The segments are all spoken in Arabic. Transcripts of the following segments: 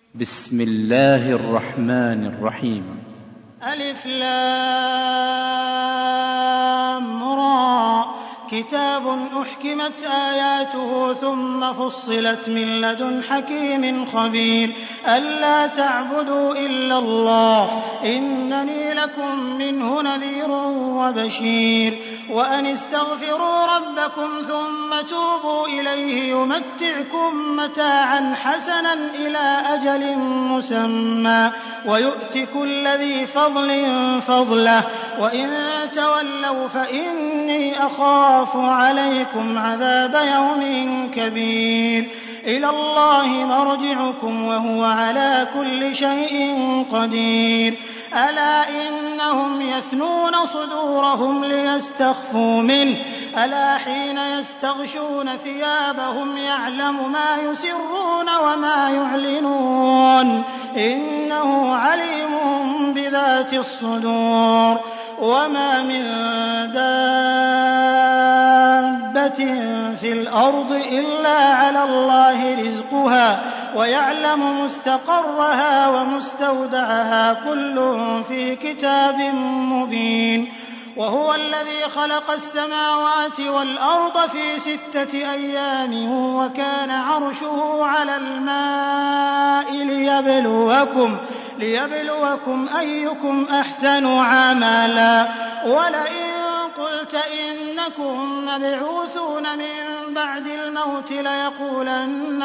بسم الله الرحمن الرحيم. ألف لام را، كتاب أحكمت آياته ثم فصلت من لدن حكيم خبير، ألا تعبدوا إلا الله إنني لكم منه نذير وبشير، وأن استغفروا ربكم ثم توبوا إليه يمتعكم متاعا حسنا إلى أجل مسمى ويؤت كل ذي فضل فضله، وإن تولوا فإني أخاف عليكم عذاب يوم كبير. إلى الله مرجعكم وهو على كل شيء قدير. ألا إنهم يثنون صدورهم ليستخفوا منه، ألا حين يستغشون ثيابهم يعلم ما يسرون وما يعلنون إنه عليم بذات الصدور. وما من دابة في الأرض إلا على الله رزقها ويعلم مستقرها ومستودعها كل في كتاب مبين. وهو الذي خلق السماوات والأرض في 6 أيام وكان عرشه على الماء ليبلوكم أيكم أحسن عملا. ولئن قلت إنكم مبعوثون من بعد الموت ليقولن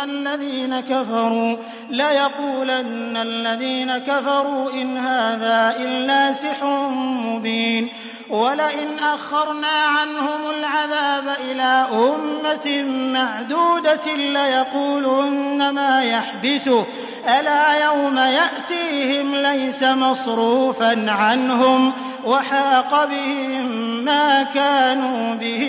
الذين كفروا إن هذا إلا سحر مبين. ولئن أخرنا عنهم العذاب إلى أمة معدودة ليقولن ما يحبسه، ألا يوم يأتيهم ليس مصروفا عنهم وحاق بهم ما كانوا به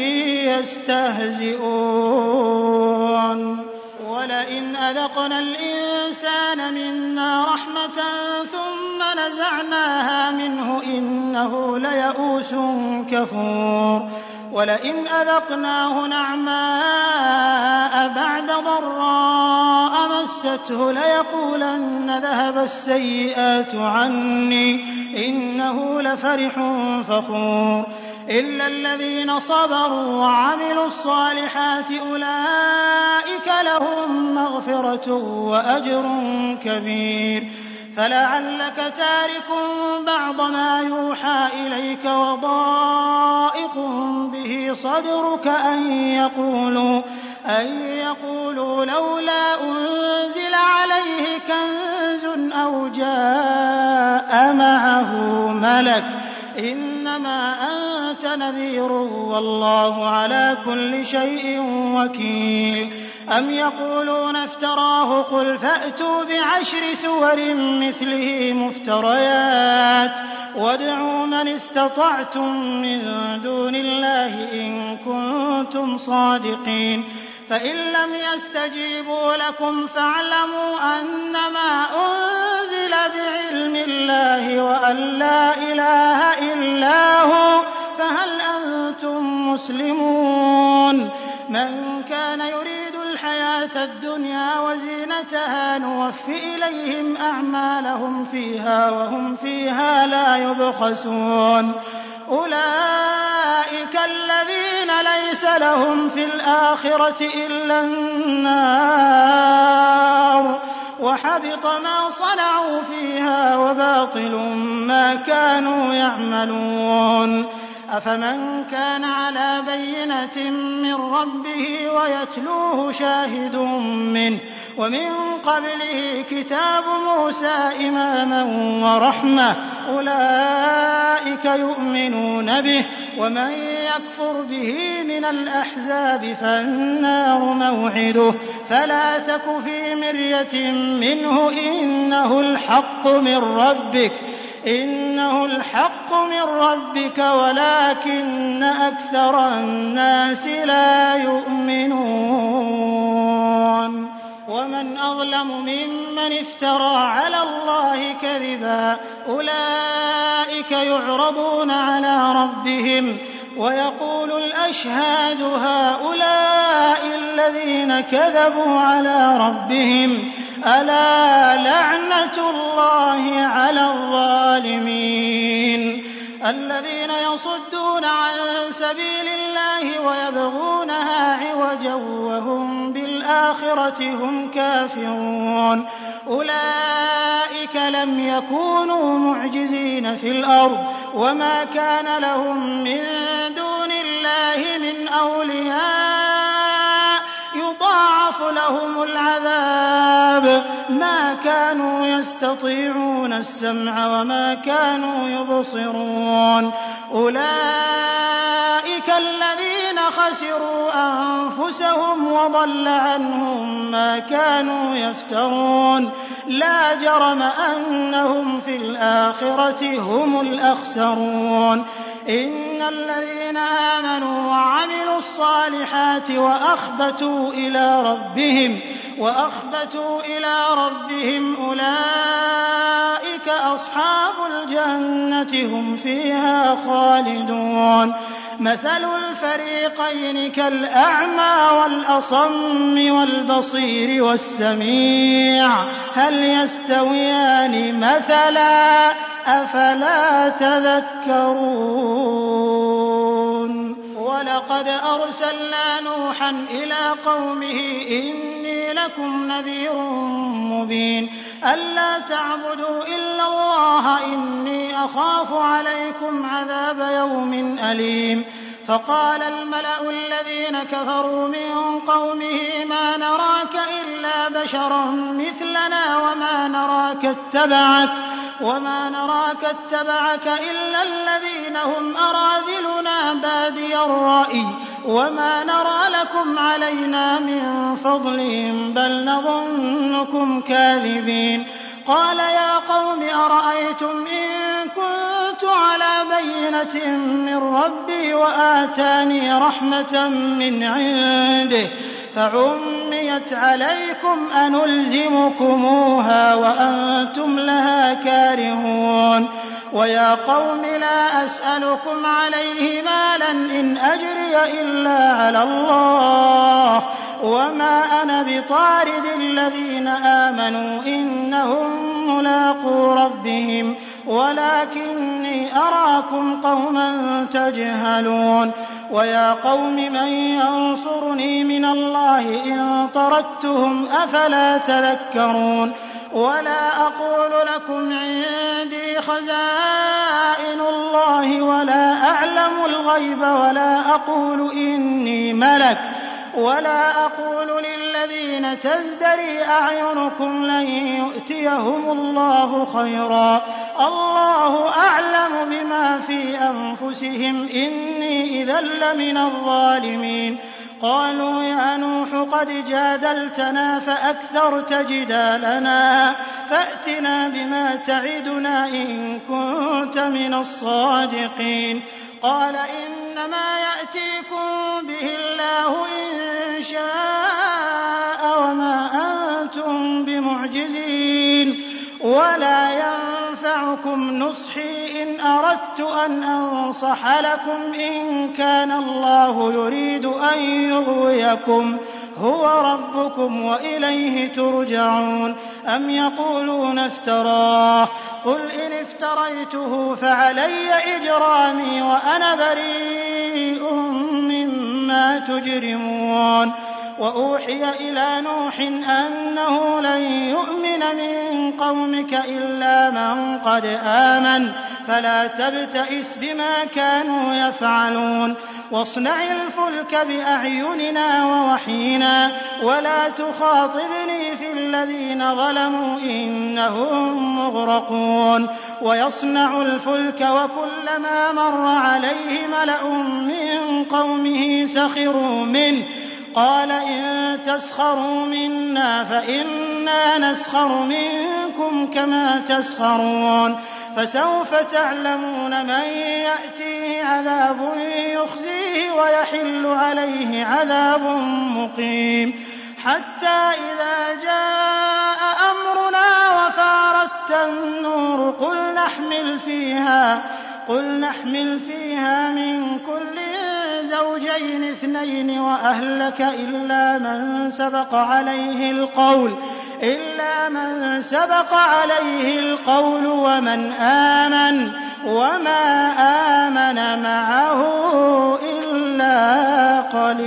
يستهزئون. ولئن أذقنا الإنسان منا رحمة ثم نزعناها منه إنه ليئوس كفور. ولئن أذقناه نعماء بعد ضراء مسته ليقولن ذهب السيئات عني إنه لفرح فخور. إلا الذين صبروا وعملوا الصالحات أولئك لهم مغفرة وأجر كبير. فلعلك تارك بعض ما يوحى إليك وضائق به صدرك أن يقولوا لولا أنزل عليه كنز أو جاء معه ملك إنما أنت نذير والله على كل شيء وكيل. أم يقولون افتراه قل فأتوا ب10 سور مثله مفتريات وادعوا من استطعتم من دون الله إن كنتم صادقين. فإن لم يستجيبوا لكم فاعلموا أنما أنزل بعلم الله وأن لا إله إلا هو فهل أنتم مسلمون. من كان يريد الحياة الدنيا وزينتها نوفي إليهم أعمالهم فيها وهم فيها لا يبخسون. أولئك الذين ليس لهم في الآخرة إلا النار وحبط ما صنعوا فيها وباطل ما كانوا يعملون. أفمن كان على بينة من ربه ويتلوه شاهد منه ومن قبله كتاب موسى إماما ورحمة أولئك يؤمنون به. ومن يكفر به من الأحزاب فالنار موعده فلا تك في مرية منه إنه الحق من ربك ولكن أكثر الناس لا يؤمنون. ومن أظلم ممن افترى على الله كذبا أولئك يعرضون على ربهم ويقول الأشهاد هؤلاء الذين كذبوا على ربهم ألا لعنة الله على الظالمين. الذين يصدون عن سبيل الله ويبغونها عوجا وهم بالآخرة هم كافرون أولئك لم يكونوا معجزين في الأرض وما كان لهم من دون الله من أولياء يضاعف لهم العذاب ما كانوا يستطيعون السمع وما كانوا يبصرون أولئك الذين خسروا أنفسهم وضل عنهم ما كانوا يفترون لا جرم أنهم في الآخرة هم الأخسرون. إن الذين آمنوا وعملوا الصالحات وأخبتوا إلى ربهم أولئك أصحاب الجنة هم فيها خالدون. مثل الفريقين كالأعمى والأصم والبصير والسميع هل يستويان مثلا أفلا تذكرون. ولقد أرسلنا نوحا إلى قومه إني لكم نذير مبين ألا تعبدوا إلا الله إني أخاف عليكم عذاب يوم أليم. فقال الملأ الذين كفروا من قومه ما نراك إلا بشرا مثلنا وما نراك اتبعك إلا الذين هم أراذلنا بادي الرأي وما نرى لكم علينا من فضل بل نظنكم كاذبين. قال يا قوم أرأيتم إن كنت على بينة من ربي وآتاني رحمة من عنده فعميت عليكم أنلزمكموها وأنتم لها كارهون. ويا قوم لا أسألكم عليه مالا إن أجري إلا على الله وما أنا بطارد الذين آمنوا إنهم ملاقو ربهم ولكني أراكم قوما تجهلون. ويا قوم من ينصرني من الله إن طردتهم أفلا تذكرون. ولا أقول لكم عندي خزائن الله ولا أعلم الغيب ولا أقول إني ملك ولا أقول للذين تزدري أعينكم لن يؤتيهم الله خيرا الله أعلم بما في أنفسهم إني إذا لمن الظالمين. قالوا يا نوح قد جادلتنا فأكثرت جدالنا فأتنا بما تعدنا إن كنت من الصادقين. قال إنما يأتيكم به الله إن شاء وما أنتم بمعجزين ولا ينفعكم نصحي إن أردت أن أنصح لكم إن كان الله يريد أن يغويكم هو ربكم وإليه ترجعون. أم يقولون افتراه قل إن افتريته فعلي إجرامي وأنا بريء مما تجرمون. وأوحي إلى نوح أنه لن يؤمن من قومك إلا من قد آمن فلا تبتئس بما كانوا يفعلون. واصنع الفلك بأعيننا ووحينا ولا تخاطبني في الذين ظلموا إنهم مغرقون. ويصنع الفلك وكلما مر عليه ملأ من قومه سخروا منه قال إن تسخروا منا فإنا نسخر منكم كما تسخرون. فسوف تعلمون من يأتيه عذاب يخزيه ويحل عليه عذاب مقيم. حتى إذا جاء أمرنا وفارت النور قل نحمل فيها من كل زوجين اثنين وأهلك إلا من سبق عليه القول إلا من سبق عليه القول وما آمن معه إلا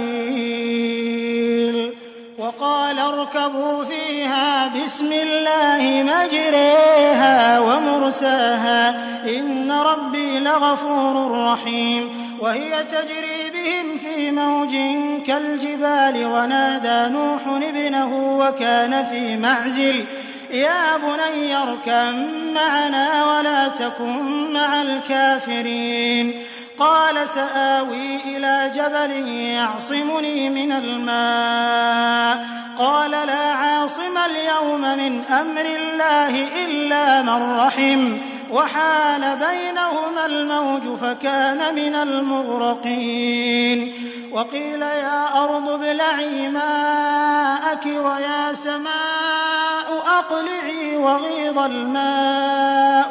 قليل. وقال اركبوا فيها بسم الله مجريها ومرساها إن ربي لغفور رحيم. وهي تجري بهم في موج كالجبال ونادى نوح ابنه وكان في معزل يا بني اركب معنا ولا تكن مع الكافرين. قال سآوي إلى جبل يعصمني من الماء قال لا عاصم اليوم من أمر الله إلا من رحم وحال بينهما الموج فكان من المغرقين. وقيل يا أرض ابلعي ماءك ويا سماء أقلعي وغيض الماء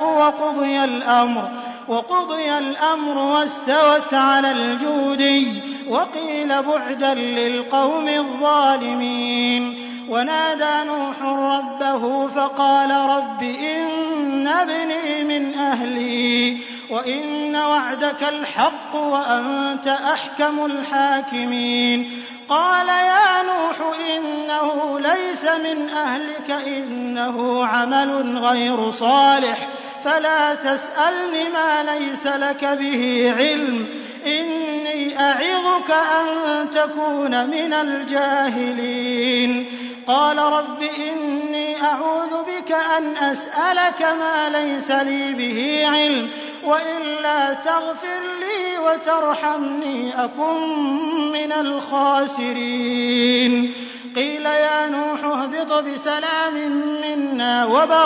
وقضي الأمر واستوت على الجودي وقيل بعدا للقوم الظالمين. ونادى نوح ربه فقال رب إن ابني من أهلي وإن وعدك الحق وأنت أحكم الحاكمين. قال يا نوح إنه ليس من أهلك إنه عمل غير صالح فلا تسألني ما ليس لك به علم إني أعظك أن تكون من الجاهلين. قال رب إني أعوذ بك أن أسألك ما ليس لي به علم وإلا تغفر لي وترحمني أكن من الخاسرين. قيل يا نوح اهبط بسلام منا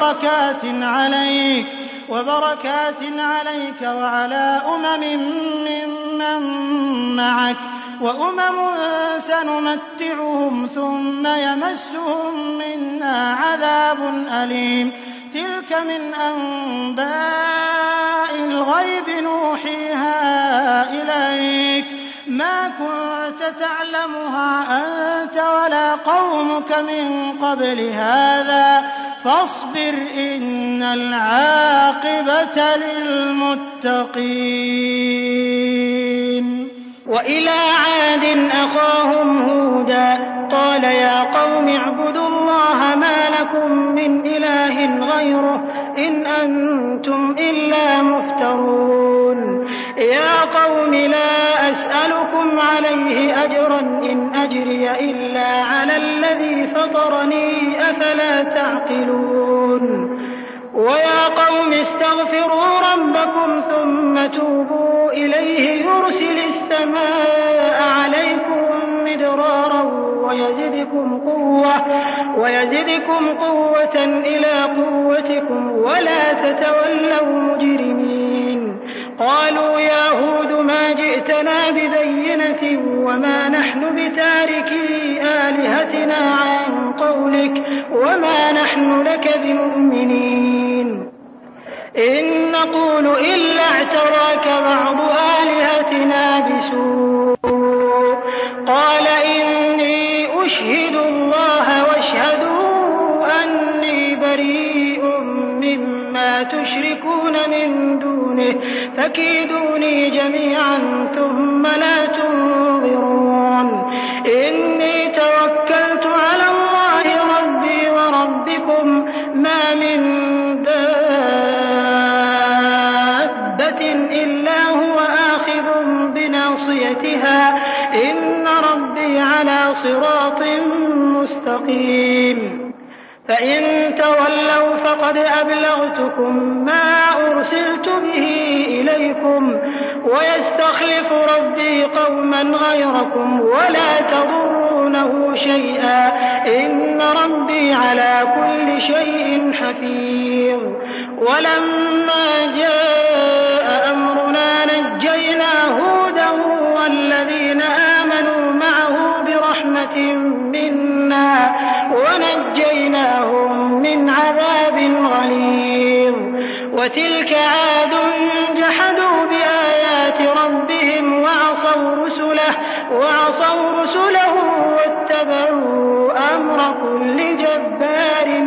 وبركات عليك وعلى ممن معك وأمم سنمتعهم ثم يمسهم منا عذاب أليم. تلك من أنباء الغيب نوحيها إليك ما كنت تعلمها أنت ولا قومك من قبل هذا فاصبر إن العاقبة للمتقين. وإلى عاد أخاهم هودا قال يا قوم اعبدوا الله ما لكم من إله غيره إن أنتم إلا مفترون. يا قوم لا أسألكم عليه أجرا إن أجري إلا على الذي فطرني أفلا تعقلون. ويا قوم استغفروا ربكم ثم توبوا إليه يرسل السماء عليكم مدرارا ويزدكم قوة إلى قوتكم ولا تتولوا مجرمين. قالوا يا هود ما جئتنا ببينة وما نحن بتاركي آلهتنا عن قولك وما نحن لك بمؤمنين إن نقول إلا اعتراك بعض آلهتنا بسوء. قال إني أشهد الله واشهدوا أني بريء مما تشركون من دونه فكيدوني جميعا ثم لا تنظرون. إني توكلت على الله ربي وربكم ما من دابة إلا هو آخذ بناصيتها إن ربي على صراط مستقيم. فإن تولوا فقد أبلغتكم ما أرسلت به إليكم ويستخلف ربي قوما غيركم ولا تضرونه شيئا إن ربي على كل شيء حفيظ. ولما جاء أمرنا نجينا هودا والذين آمنوا معه برحمة منا ونجيناهم من عذاب غليظ. وتلك عاد جحدوا بآيات ربهم وعصوا رسله واتبعوا أمر كل جبار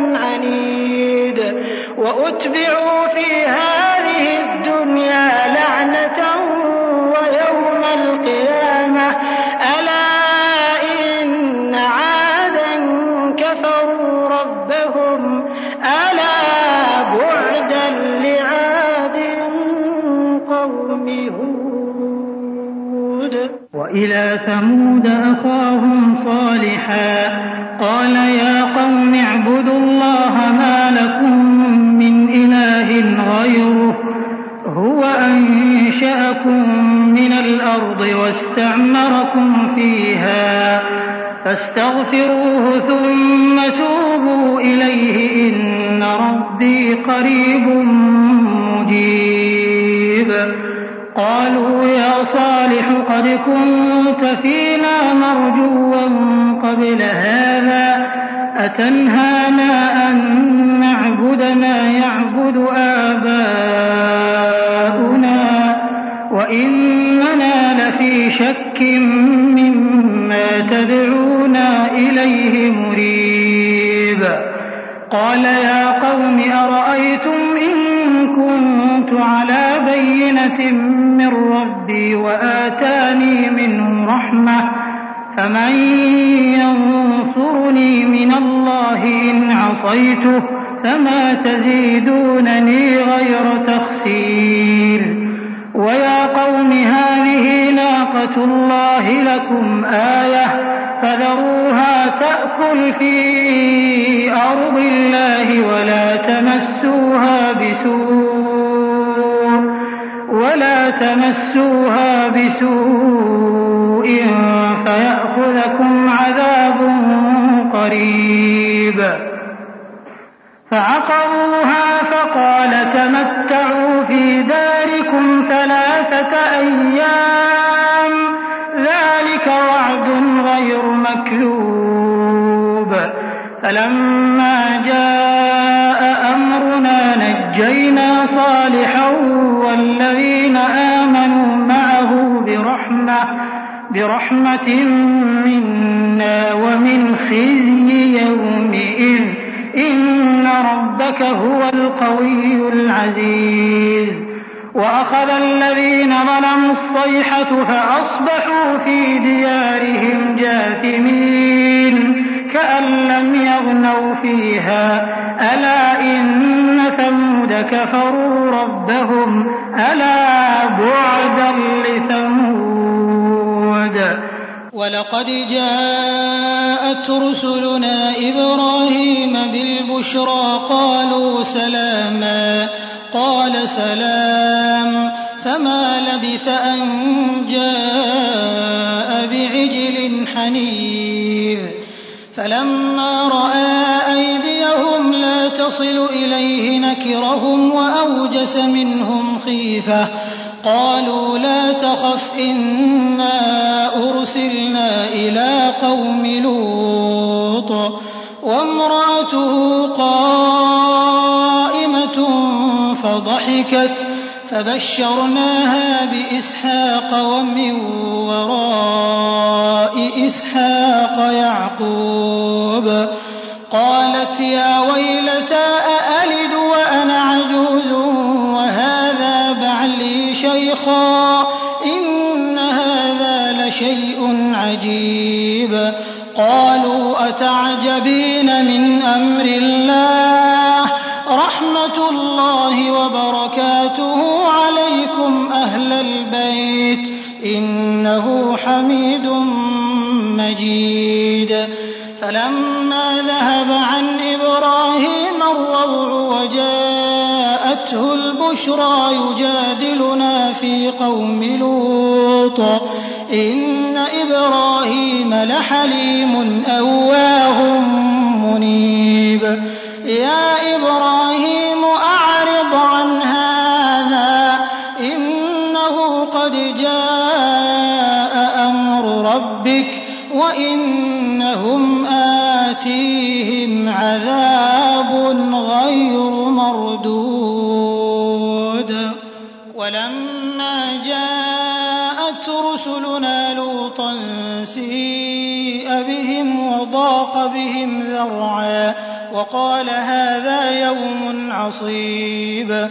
وأتبعوا في هذه الدنيا لعنة ويوم القيامة ألا إن عادا كفروا ربهم ألا بعدا لعاد قوم هود. وإلى ثمود أخاهم صالحا قال يا قوم اعبدوا الله ما لكم من إله غيره هو أنشأكم من الأرض واستعمركم فيها فاستغفروه ثم توبوا إليه إن ربي قريب مجيب. قالوا يا صالح قد كنت فينا مرجوا قبل هذا أتنهانا أن نعبد ما يعبد آباؤنا وإننا لفي شك مما تدعونا إليه مريب. قال يا قوم أرأيتم إن كنت على بينة من ربي وآتاني منه رحمة فمن ينصرني من الله إن عصيته فما تزيدونني غير تخسير. ويا قوم هذه ناقة الله لكم آية فذروها تأكل في أرض الله ولا تمسوها بسوء فيأخذكم عذاب قريب. فعقروها فقال تمتعوا في داركم 3 أيام ذلك وعد غير مكذوب. فلما جاء أمرنا نجينا صالحا والذين آمنوا معه برحمة منا ومن خزي يومئذ إن ربك هو القوي العزيز. وأخذ الذين ظلموا الصيحة فأصبحوا في ديارهم جاثمين كأن لم يغنوا فيها ألا إن ثمود كفروا ربهم ألا بعدا لثمود. ولقد جاءت رسلنا إبراهيم بالبشرى قالوا سلاما قال سلام فما لبث أن جاء بعجل حنيذ. فلما رأى أيديهم لا تصل إليه نكرهم وأوجس منهم خيفة قالوا لا تخف إنا أرسلنا إلى قوم لوط وامرأته قائمة فضحكت فبشرناها بإسحاق ومن وراء إسحاق يعقوب. قالت يا ويلتى أألد وأنا عجوز وهذا بعلي شيخا إن هذا لشيء عجيب. قالوا أتعجبين من أمر الله رحمة الله وبركاته عليكم أهل البيت إنه حميد مجيد. فلما ذهب عن إبراهيم الروع وجاءته البشرى يجادلنا في قوم لوط إن إبراهيم لحليم أواه منيب. يا إبراهيم أعرض عن هذا إنه قد جاء أمر ربك وإنهم آتيهم عذاب غير مردود. ولما جاءت رسلنا لوطا سيء بهم وضاق بهم ذرعا وقال هذا يوم عصيب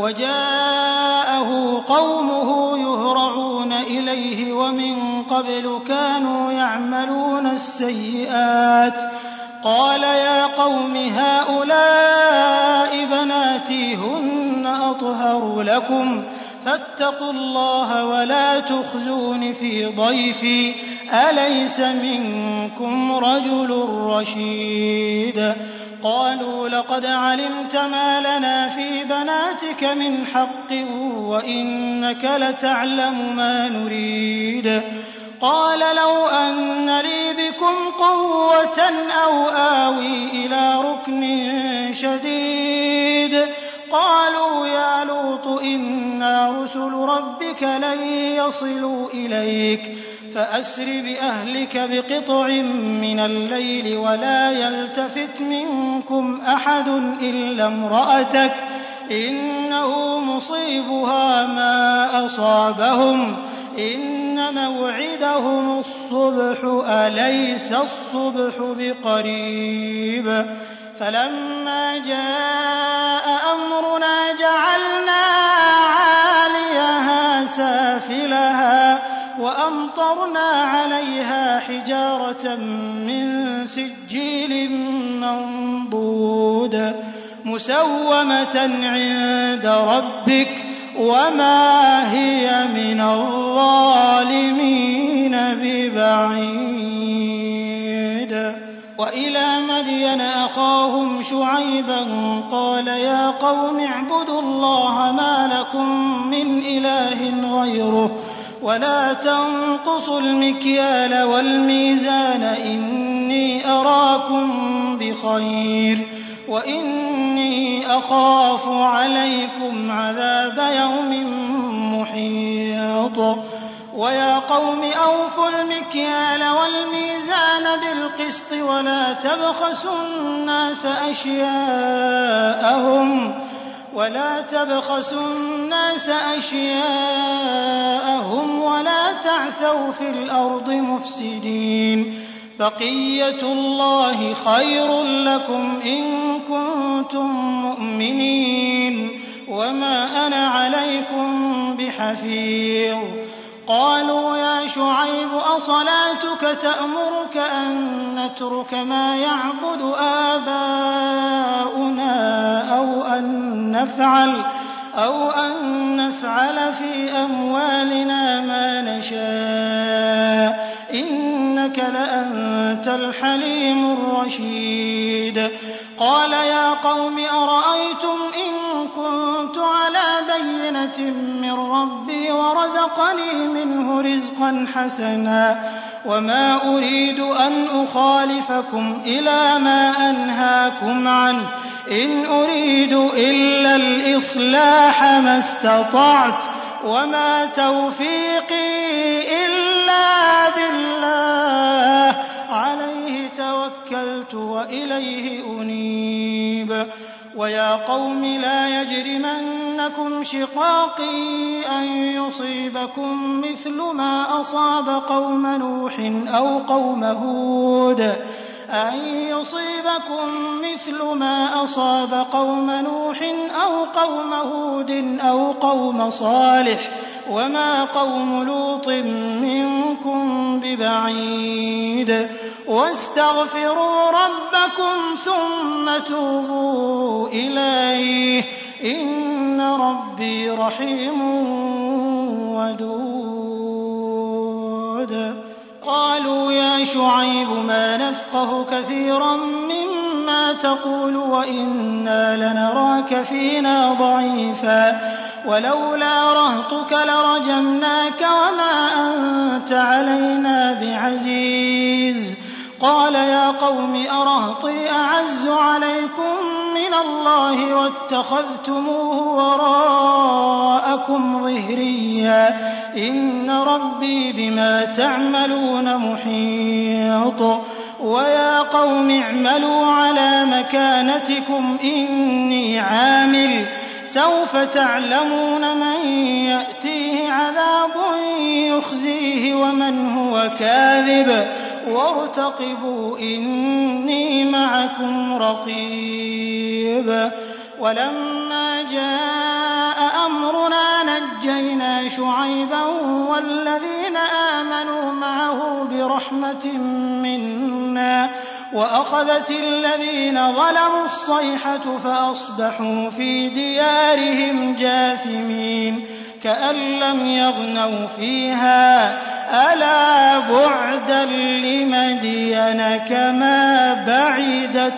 وجاءه قومه يهرعون إليه ومن قبل كانوا يعملون السيئات قال يا قوم هؤلاء بناتي هن أطهر لكم فاتقوا الله ولا تخزون في ضيفي أليس منكم رجل رشيد قالوا لقد علمت ما لنا في بناتك من حق وإنك لتعلم ما نريد قال لو أن لي بكم قوة أو آوي إلى ركن شديد قالوا يا لوط إنا رسل ربك لن يصلوا إليك فأسر بأهلك بقطع من الليل ولا يلتفت منكم أحد إلا امرأتك إنه مصيبها ما أصابهم إن موعدهم الصبح أليس الصبح بقريب فلما جاء أمرنا جعلنا عاليها سافلها وأمطرنا عليها حجارة من سجيل منضود مسومة عند ربك وما هي من الظالمين ببعيد وإلى مدين أخاهم شعيبا قال يا قوم اعبدوا الله ما لكم من إله غيره ولا تنقصوا المكيال والميزان إني أراكم بخير وإني أخاف عليكم عذاب يوم محيط ويا قوم أوفوا المكيال والميزان بالقسط ولا تبخسوا الناس أشياءهم ولا تعثوا في الأرض مفسدين بقية الله خير لكم إن كنتم مؤمنين وما أنا عليكم بحفيظ قالوا يا شعيب أصلاتك تأمرك أن نترك ما يعبد آباؤنا أو أن نفعل في أموالنا ما نشاء إنك لأنت الحليم الرشيد قال يا قوم أرأيتم إن كنت على بينة من ربي ورزقني منه رزقا حسنا وما أريد أن أخالفكم إلى ما أنهاكم عنه إن أريد إلا الإصلاح ما استطعت وما توفيقي إلا بالله عليه توكلت وإليه أنيب ويا قوم لا يجرمنكم شقاقي أن يصيبكم مثل ما أصاب قوم نوح أو قوم هود أو قوم صالح وما قوم لوط منكم ببعيد واستغفروا ربكم ثم توبوا إليه إن ربي رحيم ودود قالوا يا شعيب ما نفقه كثيرا مما تقول وإنا لنراك فينا ضعيفا ولولا رهطك لرجمناك وما أنت علينا بعزيز قال يا قوم أرهطي أعز عليكم من الله واتخذتموه وراءكم ظهريا إن ربي بما تعملون محيط ويا قوم اعملوا على مكانتكم إني عامل سوف تعلمون من يأتيه عذاب يخزيه ومن هو كاذب وارتقبوا إني معكم رقيب ولما جاء أمرنا نجينا شعيبا والذين آمنوا معه برحمة منا وأخذت الذين ظلموا الصيحة فأصبحوا في ديارهم جاثمين كأن لم يغنوا فيها ألا بعدا لمدين كما بعدت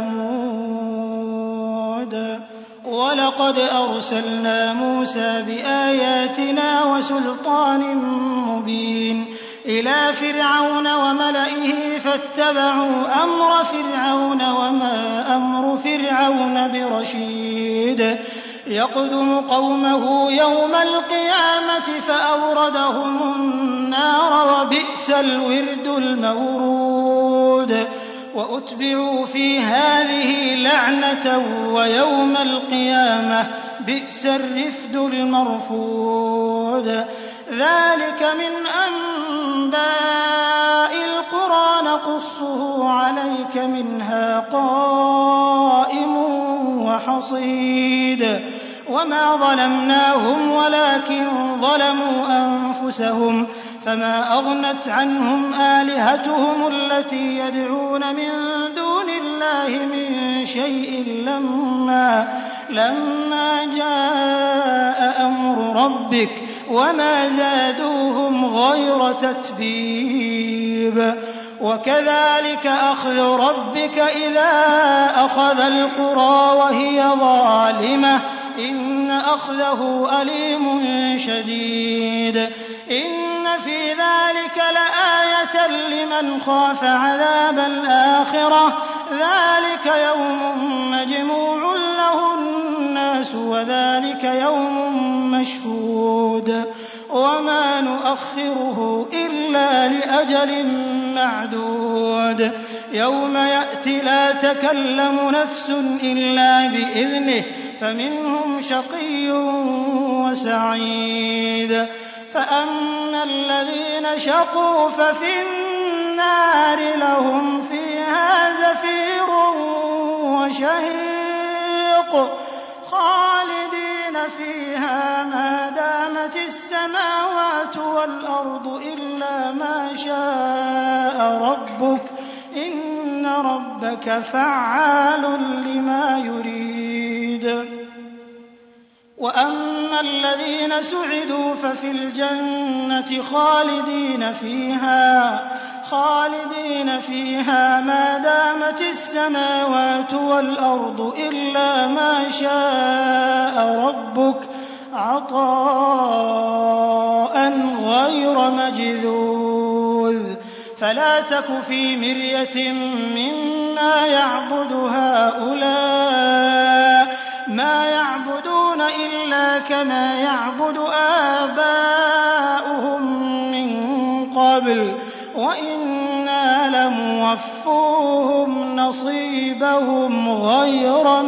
ثمود ولقد أرسلنا موسى بآياتنا وسلطان مبين إلى فرعون وملئه فاتبعوا أمر فرعون وما أمر فرعون برشيد يقدم قومه يوم القيامة فأوردهم النار وبئس الورد المورود وأتبعوا في هذه لعنة ويوم القيامة بئس الرفد المرفود ذلك من أنباء القرى نقصه عليك منها قائم وحصيد وما ظلمناهم ولكن ظلموا أنفسهم فما أغنت عنهم آلهتهم التي يدعون من دون الله من شيء لما جاء أمر ربك وما زادوهم غير تتبيب وكذلك أخذ ربك إذا أخذ القرى وهي ظالمة إن أخذه أليم شديد إن في ذلك لآية لمن خاف عذاب الآخرة ذلك يوم مجموع له الناس وذلك يوم مشهود وما نؤخره إلا لأجل معدود يوم يأتي لا تكلم نفس إلا بإذنه فمنهم شقي وسعيد فأما الذين شقوا ففي النار لهم فيها زفير وشهيق خالدين فيها ما دامت السماوات والأرض إلا ما شاء ربك إن ربك فعال لما يريد وأما الذين سعدوا ففي الجنة خالدين فيها ما دامت السماوات والأرض إلا ما شاء ربك عطاء غير مجذوذ فلا تك في مرية مما يعبد هؤلاء ما يعبدون إلا كما يعبد آباؤهم من قبل وإنا لموفوهم نصيبهم غير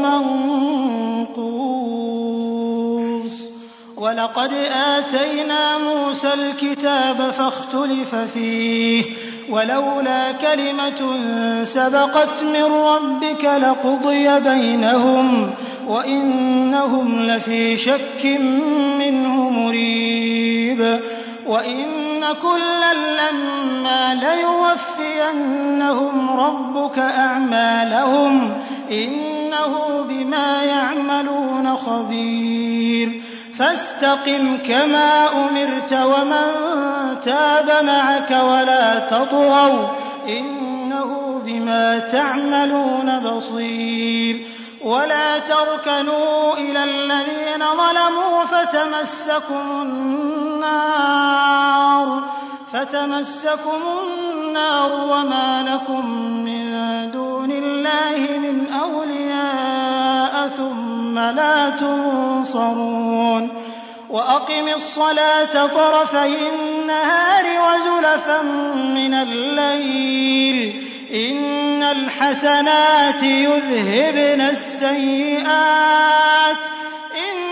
منقوص ولقد آتينا موسى الكتاب فاختلف فيه ولولا كلمة سبقت من ربك لقضي بينهم وإنهم لفي شك منه مريب وإن كلا لما ليوفينهم ربك أعمالهم إنه بما يعملون خبير فاستقم كما أمرت ومن تاب معك ولا تطغوا إنه بما تعملون بصير ولا تركنوا إلى الذين ظلموا فتمسكم النار وما لكم من دون الله من أولياء ثم لا تنصرون وأقم الصلاة طرفي النهار وزلفا من الليل إن الحسنات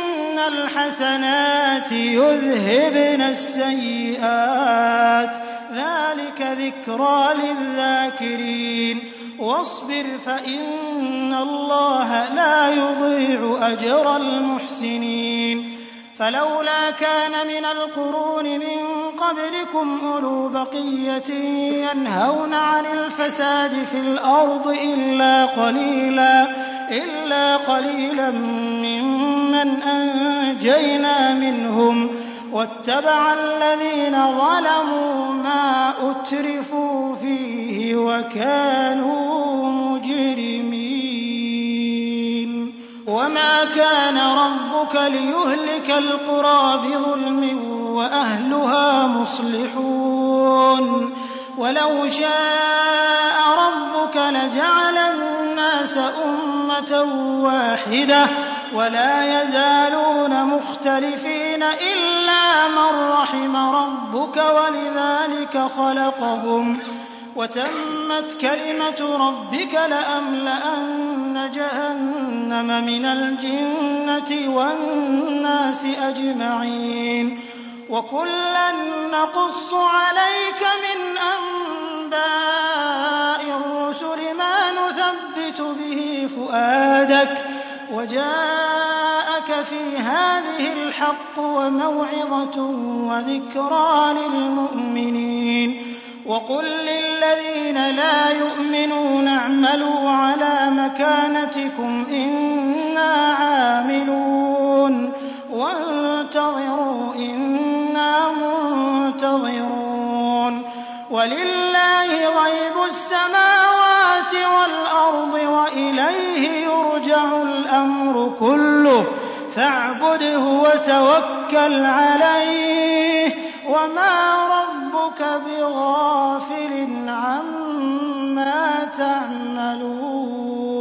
يذهبن السيئات ذلك ذكرى للذاكرين واصبر فإن الله لا يضيع أجر المحسنين فلولا كان من القرون من قبلكم أولو بقية ينهون عن الفساد في الأرض إلا قليلا ممن أنجينا منهم واتبع الذين ظلموا ما أترفوا فيه وكانوا مجرمين وما كان ربك ليهلك القرى بظلم وأهلها مصلحون ولو شاء ربك لجعل الناس أمة واحدة ولا يزالون مختلفين إلا من رحم ربك ولذلك خلقهم وتمت كلمة ربك لأملأن جهنم من الجنة والناس أجمعين وكلا نقص عليك من أنباء الرسل ما نثبت به فؤادك وجاءك في هذه الحق وموعظة وذكرى للمؤمنين وقل للذين لا يؤمنون اعملوا على مكانتكم إنا عاملون وانتظروا إنا منتظرون ولله غيب السماوات والأرض وإليه يرجع الأمر كله فاعبده وتوكل عليه وما ربك بغافل عما تعملون